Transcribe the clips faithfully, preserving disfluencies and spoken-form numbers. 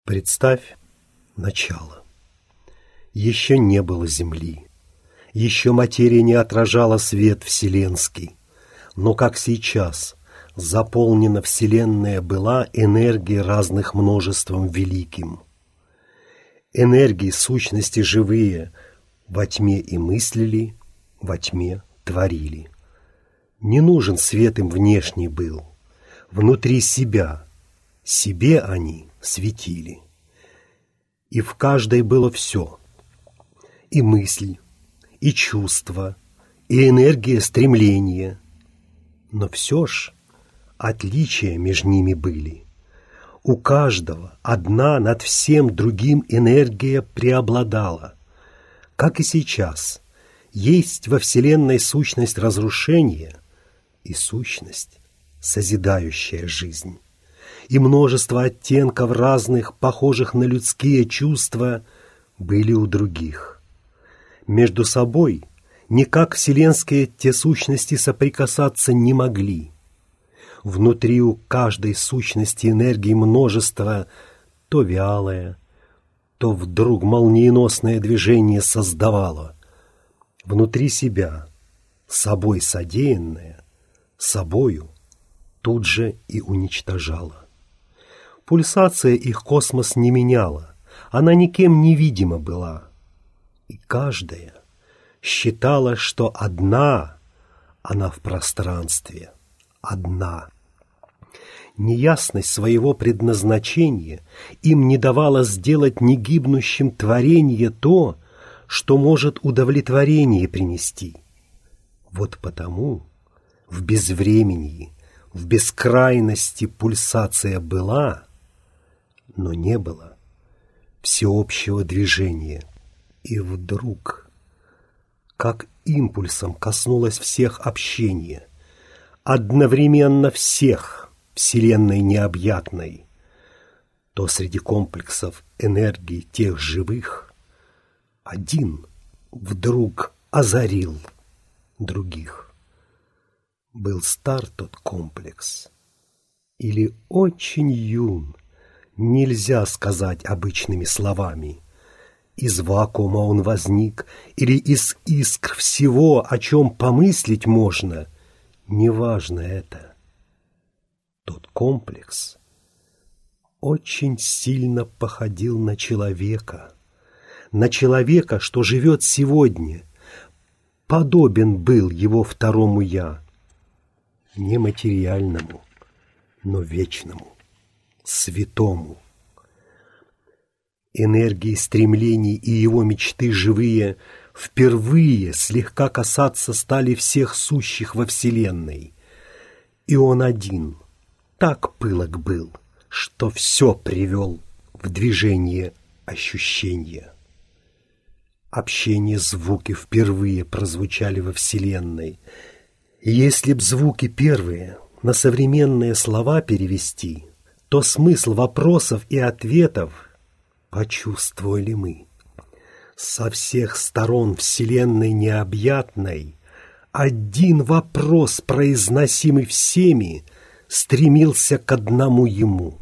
Представь начало. Еще не было Земли, еще материя не отражала свет вселенский, но как сейчас заполнена Вселенная была энергией разных множеством великим. Энергии сущности живые во тьме и мыслили, во тьме творили. Не нужен свет им внешний был, внутри себя, себе они светили. И в каждой было все, и мысль, и чувство, и энергия стремления. Но все ж отличия между ними были. У каждого одна над всем другим энергия преобладала. Как и сейчас, есть во Вселенной сущность разрушения и сущность, созидающая жизнь. И множество оттенков разных, похожих на людские чувства, были у других. Между собой никак вселенские те сущности соприкасаться не могли. Внутри у каждой сущности энергии множество, то вялое, то вдруг молниеносное движение создавало. Внутри себя, собой содеянное, собою тут же и уничтожало. Пульсация их космос не меняла, она никем невидима была. И каждая считала, что одна она в пространстве, одна. Неясность своего предназначения им не давала сделать негибнущим творение то, что может удовлетворение принести. Вот потому в безвременье, в бескрайности пульсация была, но не было всеобщего движения. И вдруг, как импульсом коснулось всех общения, одновременно всех Вселенной необъятной, то среди комплексов энергии тех живых один вдруг озарил других. Был стар тот комплекс или очень юн, нельзя сказать обычными словами. Из вакуума он возник или из искр всего, о чем помыслить можно, неважно это. Тот комплекс очень сильно походил на человека, на человека, что живет сегодня, подобен был его второму «я», нематериальному, но вечному, святому. Энергии стремлений и его мечты живые впервые слегка касаться стали всех сущих во Вселенной. И он один так пылок был, что все привел в движение ощущения. Общение звуки впервые прозвучали во Вселенной. И если б звуки первые на современные слова перевести, то смысл вопросов и ответов почувствовали мы. Со всех сторон Вселенной необъятной один вопрос, произносимый всеми, стремился к одному ему.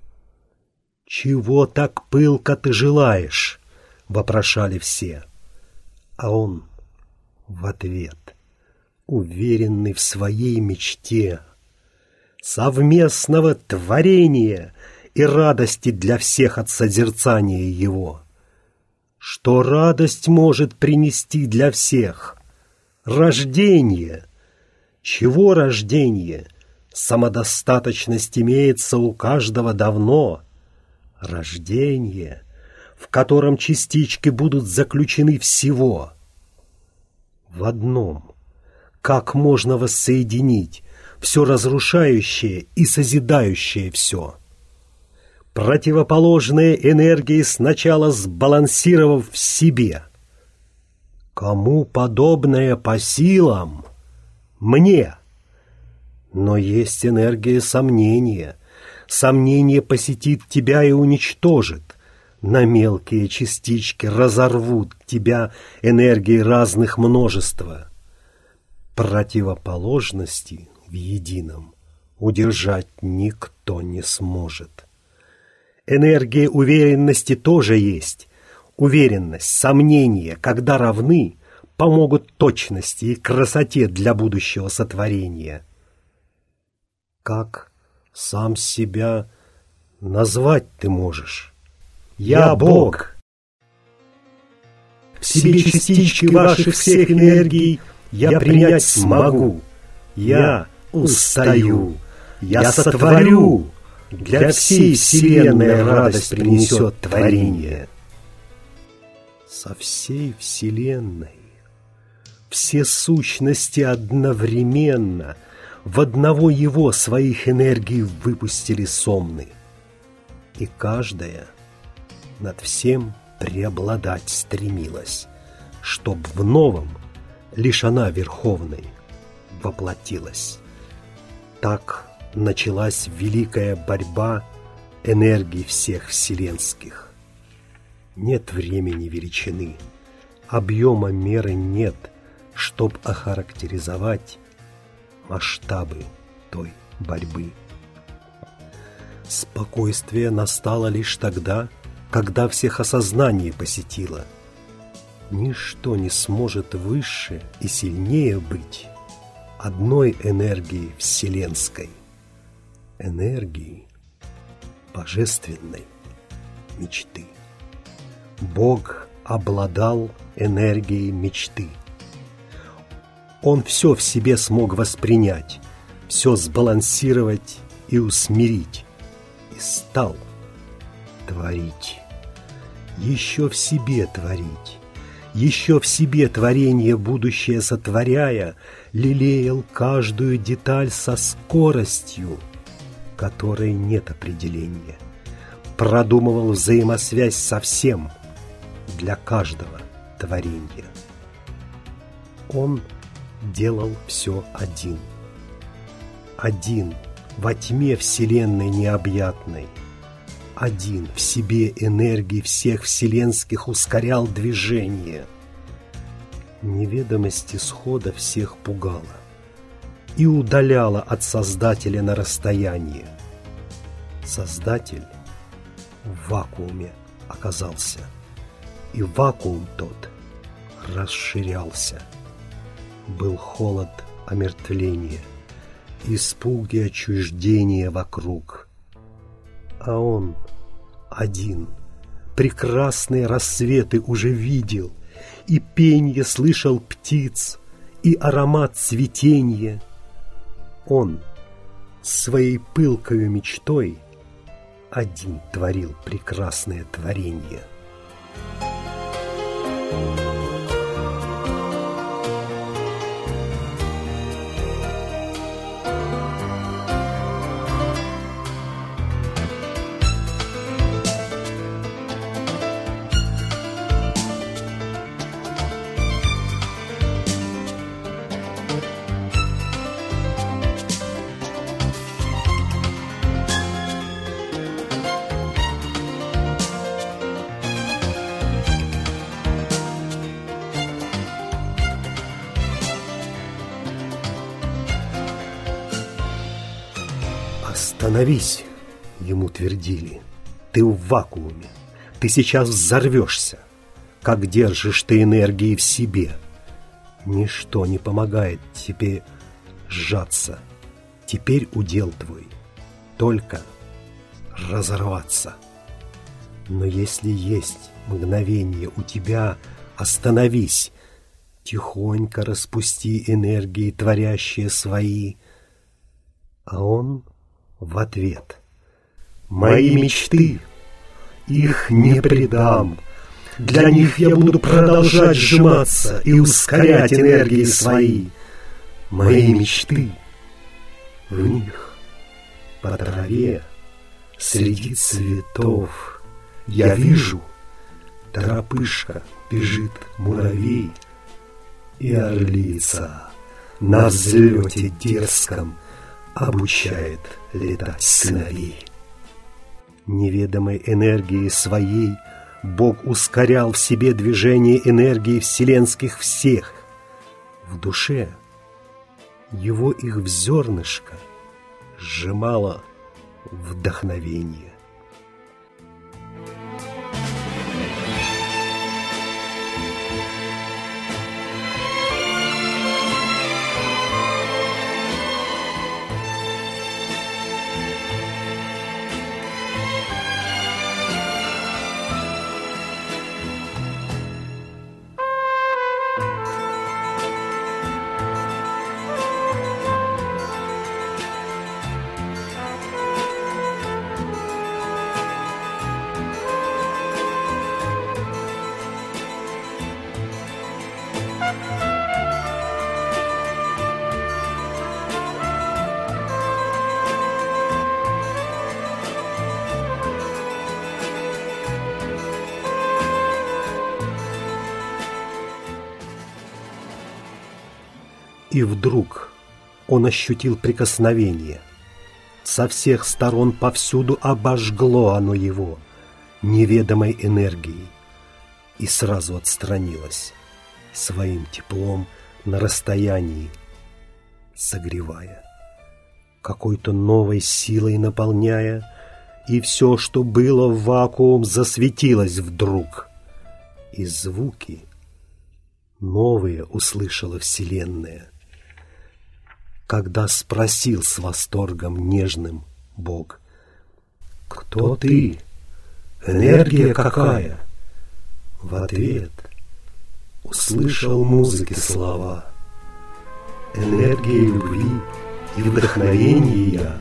«Чего так пылко ты желаешь?» — вопрошали все. А он в ответ, уверенный в своей мечте, совместного творения и радости для всех от созерцания его. Что радость может принести для всех? Рождение. Чего рождение? Самодостаточность имеется у каждого давно. Рождение, в котором частички будут заключены всего. В одном. Как можно воссоединить все разрушающее и созидающее все? Противоположные энергии сначала сбалансировав в себе. Кому подобное по силам? Мне. Но есть энергия сомнения. Сомнение посетит тебя и уничтожит. На мелкие частички разорвут тебя энергии разных множества. Противоположности в едином удержать никто не сможет. Энергия уверенности тоже есть. Уверенность, сомнения, когда равны, помогут точности и красоте для будущего сотворения. Как сам себя назвать ты можешь? Я Бог. В себе частички ваших всех энергий я принять смогу. Я устаю. Я сотворю. Для всей вселенной радость принесет творение. Со всей вселенной все сущности одновременно в одного его своих энергий выпустили сомны. И каждая над всем преобладать стремилась, чтоб в новом лишь она верховной воплотилась. Так началась великая борьба энергий всех вселенских. Нет времени величины, объема меры нет, чтоб охарактеризовать масштабы той борьбы. Спокойствие настало лишь тогда, когда всех осознание посетило. Ничто не сможет выше и сильнее быть одной энергии вселенской, энергии божественной мечты. Бог обладал энергией мечты. Он все в себе смог воспринять, все сбалансировать и усмирить, и стал творить, еще в себе творить, еще в себе творение будущее сотворяя, лелеял каждую деталь со скоростью, которой нет определения, продумывал взаимосвязь со всем для каждого творения. Он делал все один. Один во тьме вселенной необъятной. Один в себе энергии всех вселенских ускорял движение. Неведомость исхода всех пугала и удаляла от Создателя на расстояние. Создатель в вакууме оказался, и вакуум тот расширялся. Был холод омертвления, испуги отчуждения вокруг. А он один прекрасные рассветы уже видел, и пенье слышал птиц, и аромат цветенья. Он своей пылкою мечтой один творил прекрасное творение. «Остановись!» — ему твердили. «Ты в вакууме, ты сейчас взорвешься. Как держишь ты энергии в себе? Ничто не помогает тебе сжаться. Теперь удел твой только разорваться. Но если есть мгновение у тебя, остановись, тихонько распусти энергии, творящие свои». А он в ответ: «Мои мечты, их не предам. Для них я буду продолжать сжиматься и ускорять энергии свои. Мои мечты, в них по траве среди цветов я вижу, торопышка бежит муравей, и орлица на взлете дерзком обучает летать сыновей». Неведомой энергией своей Бог ускорял в себе движение энергии вселенских всех. В душе его их в зернышко сжимало вдохновение. И вдруг он ощутил прикосновение. Со всех сторон повсюду обожгло оно его неведомой энергией и сразу отстранилось своим теплом на расстоянии, согревая, какой-то новой силой наполняя, и все, что было в вакуум, засветилось вдруг, и звуки новые услышала Вселенная, когда спросил с восторгом нежным Бог: «Кто ты? Энергия какая?» В ответ услышал музыки слова: «Энергия любви и вдохновения».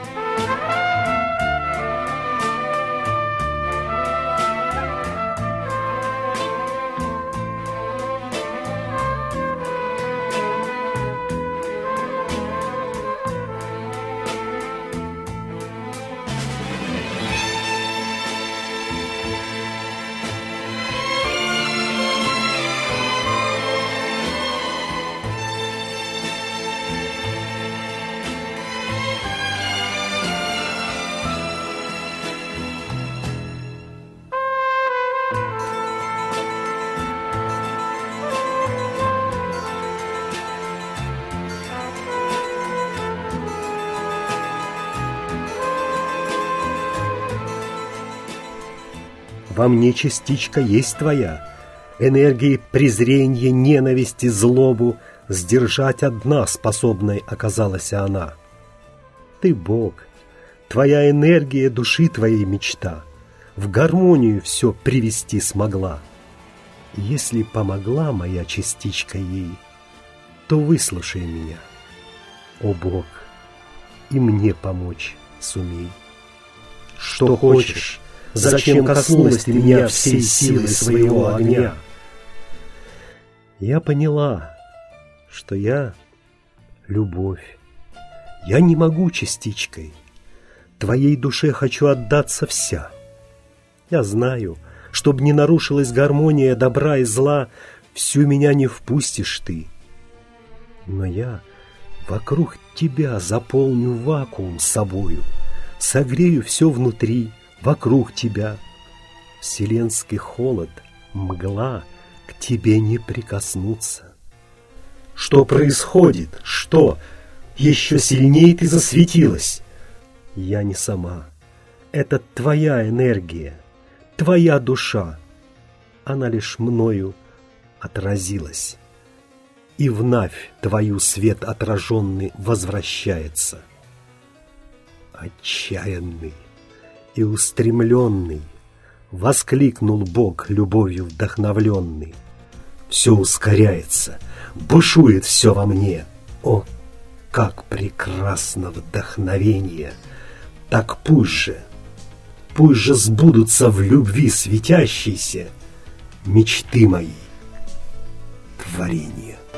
Во мне частичка есть твоя, энергии презрения, ненависти, злобу сдержать одна способной оказалась она. Ты Бог, твоя энергия души твоей мечта, в гармонию все привести смогла. Если помогла моя частичка ей, то выслушай меня, о Бог, и мне помочь сумей. Что хочешь, зачем коснулась ты меня всей силой своего огня? Я поняла, что я — любовь. Я не могу частичкой. Твоей душе хочу отдаться вся. Я знаю, чтоб не нарушилась гармония добра и зла, всю меня не впустишь ты. Но я вокруг тебя заполню вакуум собою, согрею все внутри, вокруг тебя. Вселенский холод, мгла к тебе не прикоснутся. Что происходит? Что? Еще сильнее ты засветилась. Я не сама. Это твоя энергия, твоя душа. Она лишь мною отразилась. И вновь твою свет отраженный возвращается. Отчаянный и устремленный воскликнул Бог, любовью вдохновленный. Все ускоряется, бушует все во мне. О, как прекрасно вдохновение! Так пусть же, пусть же сбудутся в любви светящейся мечты мои, творения